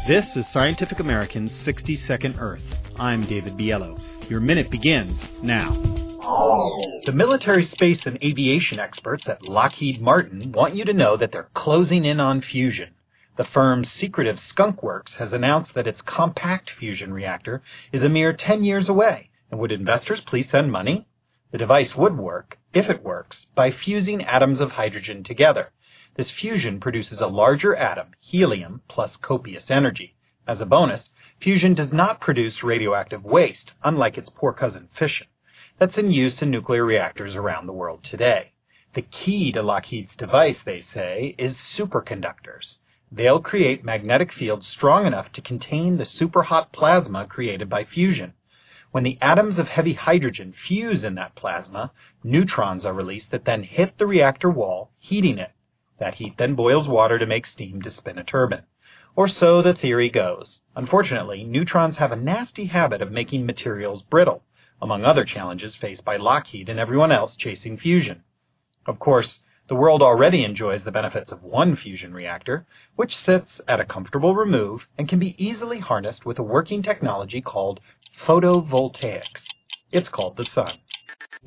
This is Scientific American's 60-Second Earth. I'm David Biello. Your minute begins now. The military space and aviation experts at Lockheed Martin want you to know that they're closing in on fusion. The firm's secretive Skunk Works has announced that its compact fusion reactor is a mere 10 years away. And would investors please send money? The device would work, if it works, by fusing atoms of hydrogen together. This fusion produces a larger atom, helium, plus copious energy. As a bonus, fusion does not produce radioactive waste, unlike its poor cousin fission, that's in use in nuclear reactors around the world today. The key to Lockheed's device, they say, is superconductors. They'll create magnetic fields strong enough to contain the superhot plasma created by fusion. When the atoms of heavy hydrogen fuse in that plasma, neutrons are released that then hit the reactor wall, heating it. That heat then boils water to make steam to spin a turbine. Or so the theory goes. Unfortunately, neutrons have a nasty habit of making materials brittle, among other challenges faced by Lockheed and everyone else chasing fusion. Of course, the world already enjoys the benefits of one fusion reactor, which sits at a comfortable remove and can be easily harnessed with a working technology called photovoltaics. It's called the sun.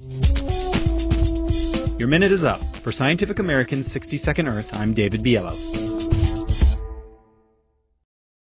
Your minute is up. For Scientific American's 60-Second Earth, I'm David Biello.